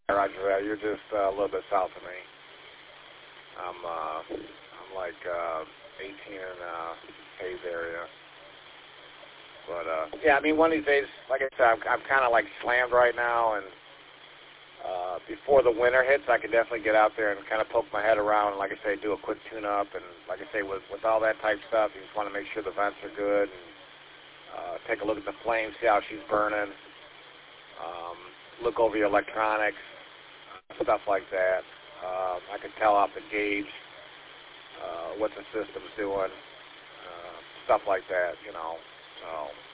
Roger that. You're just a little bit south of me. I'm like 18 in Hayes area. But yeah, I mean, one of these days, like I said, I'm kind of like slammed right now, and before the winter hits, I could definitely get out there and kind of poke my head around, and like I say, do a quick tune-up. And like I say, with all that type stuff, you just want to make sure the vents are good, and take a look at the flame, see how she's burning, look over your electronics, stuff like that. I can tell off the gauge what the system's doing, stuff like that, you know. So